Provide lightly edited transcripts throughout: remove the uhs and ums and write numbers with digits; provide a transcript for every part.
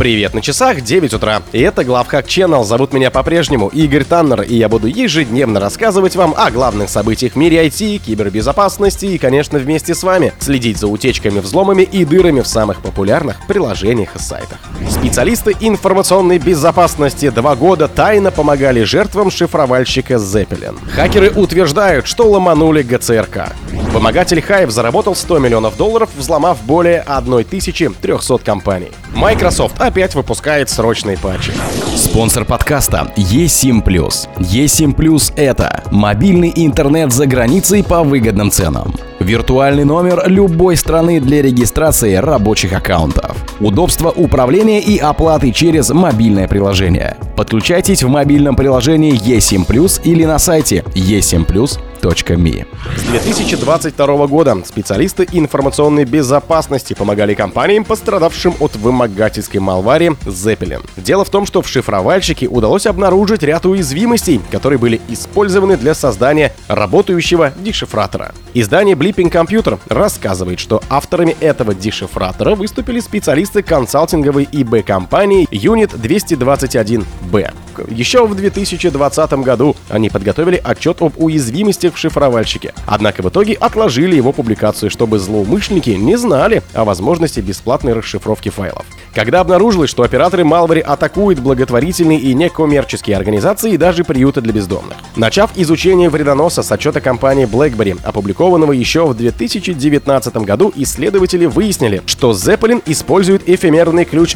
Привет, на часах 9 утра, и это Главхак Channel. Зовут меня по-прежнему Игорь Таннер, и я буду ежедневно рассказывать вам о главных событиях в мире IT, кибербезопасности и, конечно, вместе с вами следить за утечками, взломами и дырами в самых популярных приложениях и сайтах. Специалисты информационной безопасности 2 года тайно помогали жертвам шифровальщика Zeppelin. Хакеры утверждают, что ломанули ГЦРК. Вымогатель Hive заработал $100 миллионов, взломав более 1300 компаний. Microsoft опять выпускает срочные патчи. Спонсор подкаста eSIM+. eSIM+ — это мобильный интернет за границей по выгодным ценам. Виртуальный номер любой страны для регистрации рабочих аккаунтов. Удобство управления и оплаты через мобильное приложение. Подключайтесь в мобильном приложении eSIM+ или на сайте eSIM+.me. С 2022 года специалисты информационной безопасности помогали компаниям, пострадавшим от вымогательской малвари Zeppelin. Дело в том, что в шифровальщике удалось обнаружить ряд уязвимостей, которые были использованы для создания работающего дешифратора. Издание Bleeping Computer рассказывает, что авторами этого дешифратора выступили специалисты консалтинговой ИБ-компании Unit 221B. Еще в 2020 году они подготовили отчет об уязвимостях в шифровальщике. Однако в итоге отложили его публикацию, чтобы злоумышленники не знали о возможности бесплатной расшифровки файлов. Когда обнаружилось, что операторы малвари атакуют благотворительные и некоммерческие организации и даже приюты для бездомных. Начав изучение вредоноса с отчета компании BlackBerry, опубликованного еще в 2019 году, исследователи выяснили, что Zeppelin использует эфемерный ключ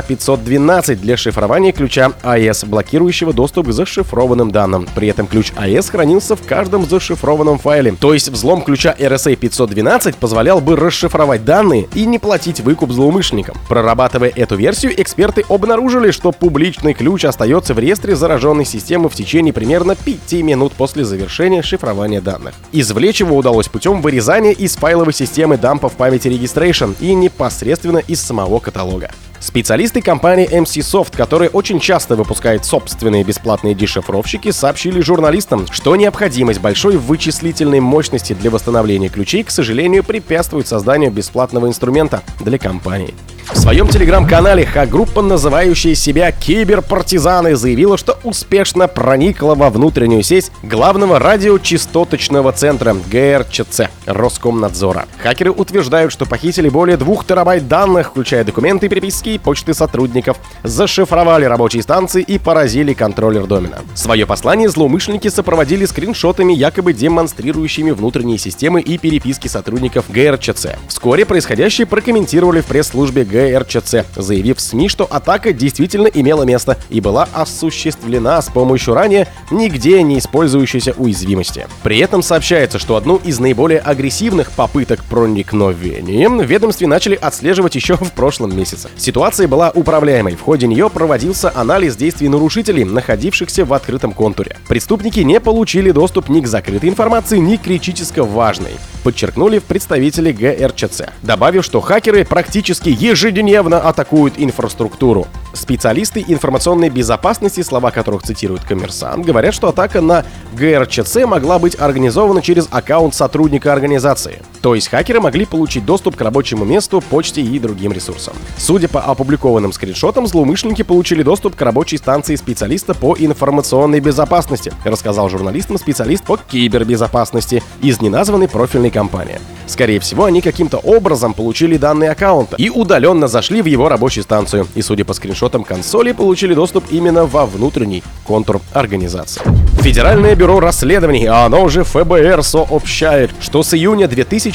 RSA-512 для шифрования ключа AES, блокирующего доступ к зашифрованным данным. При этом ключ AES хранился в каждом зашифрованном файле. То есть взлом ключа RSA-512 позволял бы расшифровать данные и не платить выкуп злоумышленникам. Прорабатывая эту версию, эксперты обнаружили, что публичный ключ остается в реестре зараженной системы в течение примерно 5 минут после завершения шифрования данных. Извлечь его удалось путем вырезания из файловой системы дампа в памяти Registration и непосредственно из самого каталога. Специалисты компании MC-Soft, которые очень часто выпускают собственные бесплатные дешифровщики, сообщили журналистам, что необходимость большой вычислительной мощности для восстановления ключей, к сожалению, препятствует созданию бесплатного инструмента для компании. В своем телеграм-канале хак-группа, называющая себя «Киберпартизаны», заявила, что успешно проникла во внутреннюю сеть главного радиочастоточного центра ГРЧЦ Роскомнадзора. Хакеры утверждают, что похитили более 2 терабайт данных, включая документы, переписки и почты сотрудников, зашифровали рабочие станции и поразили контроллер домена. Свое послание злоумышленники сопроводили скриншотами, якобы демонстрирующими внутренние системы и переписки сотрудников ГРЧЦ. Вскоре происходящее прокомментировали в пресс-службе ГРЧЦ, заявив в СМИ, что атака действительно имела место и была осуществлена с помощью ранее нигде не использующейся уязвимости. При этом сообщается, что одну из наиболее агрессивных попыток проникновения в ведомстве начали отслеживать еще в прошлом месяце. Ситуация была управляемой. В ходе нее проводился анализ действий нарушителей, находившихся в открытом контуре. Преступники не получили доступ ни к закрытой информации, ни к критически важной, подчеркнули представители ГРЧЦ, добавив, что хакеры практически ежедневно атакуют инфраструктуру. Специалисты информационной безопасности, слова которых цитирует «Коммерсант», говорят, что атака на ГРЧЦ могла быть организована через аккаунт сотрудника организации. То есть хакеры могли получить доступ к рабочему месту, почте и другим ресурсам. Судя по опубликованным скриншотам, злоумышленники получили доступ к рабочей станции специалиста по информационной безопасности, рассказал журналистам специалист по кибербезопасности из неназванной профильной компании. Скорее всего, они каким-то образом получили данные аккаунта и удаленно зашли в его рабочую станцию. И, судя по скриншотам консоли, получили доступ именно во внутренний контур организации. Федеральное бюро расследований, а оно же ФБР, сообщает, что с июня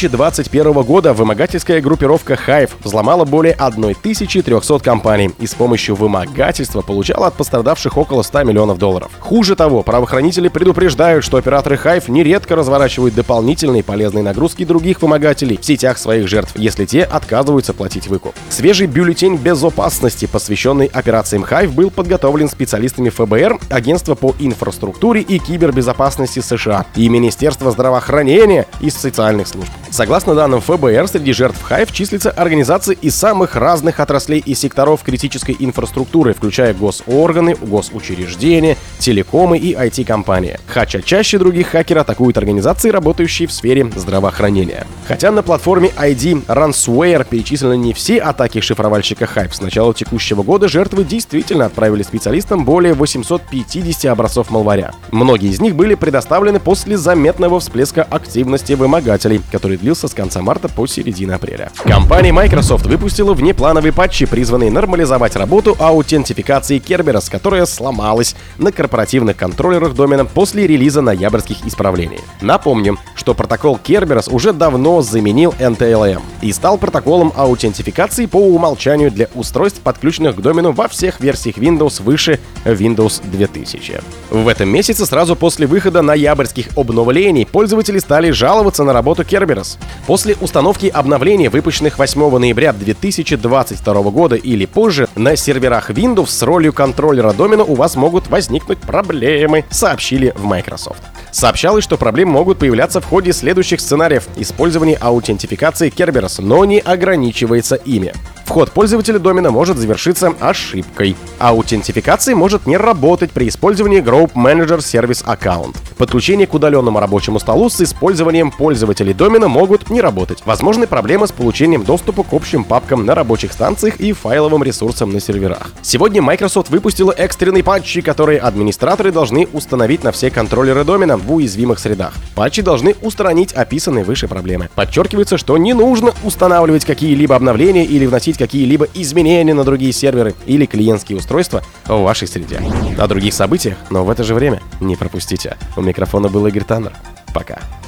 2021 года вымогательская группировка Hive взломала более 1300 компаний и с помощью вымогательства получала от пострадавших около $100 миллионов. Хуже того, правоохранители предупреждают, что операторы Hive нередко разворачивают дополнительные полезные нагрузки других вымогателей в сетях своих жертв, если те отказываются платить выкуп. Свежий бюллетень безопасности, посвященный посвященный операциям Hive, был подготовлен специалистами ФБР, Агентства по инфраструктуре и кибербезопасности США и Министерства здравоохранения и социальных служб. Согласно данным ФБР, среди жертв Hive числятся организации из самых разных отраслей и секторов критической инфраструктуры, включая госорганы, госучреждения, телекомы и IT-компании. Хотя чаще других хакеры атакуют организации, работающие в сфере здравоохранения. Хотя на платформе ID Ransomware перечислены не все атаки шифровальщика Hive, с начала текущего года жертвы действительно отправили специалистам более 850 образцов малваря. Многие из них были предоставлены после заметного всплеска активности вымогателей, который длился с конца марта по середину апреля. Компания Microsoft выпустила внеплановые патчи, призванные нормализовать работу аутентификации Kerberos, которая сломалась на корпоративных контроллерах домена после релиза ноябрьских исправлений. Напомним, что протокол Kerberos уже давно заменил NTLM и стал протоколом аутентификации по умолчанию для устройств, подключенных к домену во всех версиях Windows выше Windows 2000. В этом месяце, сразу после выхода ноябрьских обновлений, пользователи стали жаловаться на работу Kerberos. После установки обновлений, выпущенных 8 ноября 2022 года или позже, на серверах Windows с ролью контроллера домена у вас могут возникнуть проблемы, сообщили в Microsoft. Сообщалось, что проблемы могут появляться в ходе следующих сценариев использования аутентификации Kerberos, но не ограничивается ими. Вход пользователя домена может завершиться ошибкой. Аутентификация может не работать при использовании Group Manager Service Account. Подключение к удаленному рабочему столу с использованием пользователей домена могут не работать. Возможны проблемы с получением доступа к общим папкам на рабочих станциях и файловым ресурсам на серверах. Сегодня Microsoft выпустила экстренные патчи, которые администраторы должны установить на все контроллеры домена в уязвимых средах. Патчи должны устранить описанные выше проблемы. Подчеркивается, что не нужно устанавливать какие-либо обновления или вносить какие-либо изменения на другие серверы или клиентские устройства в вашей среде. О других событиях, но в это же время не пропустите. У микрофона был Игорь Таннер. Пока.